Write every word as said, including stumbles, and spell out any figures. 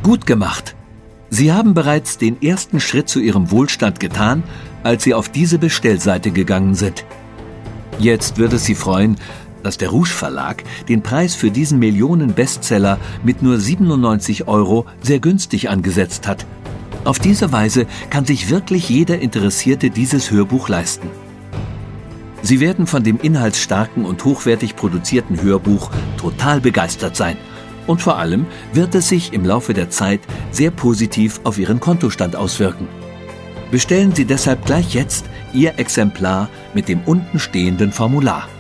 Gut gemacht! Sie haben bereits den ersten Schritt zu Ihrem Wohlstand getan, als Sie auf diese Bestellseite gegangen sind. Jetzt wird es Sie freuen, dass der Rouge Verlag den Preis für diesen Millionen-Bestseller mit nur siebenundneunzig Euro sehr günstig angesetzt hat. Auf diese Weise kann sich wirklich jeder Interessierte dieses Hörbuch leisten. Sie werden von dem inhaltsstarken und hochwertig produzierten Hörbuch total begeistert sein. Und vor allem wird es sich im Laufe der Zeit sehr positiv auf Ihren Kontostand auswirken. Bestellen Sie deshalb gleich jetzt Ihr Exemplar mit dem unten stehenden Formular.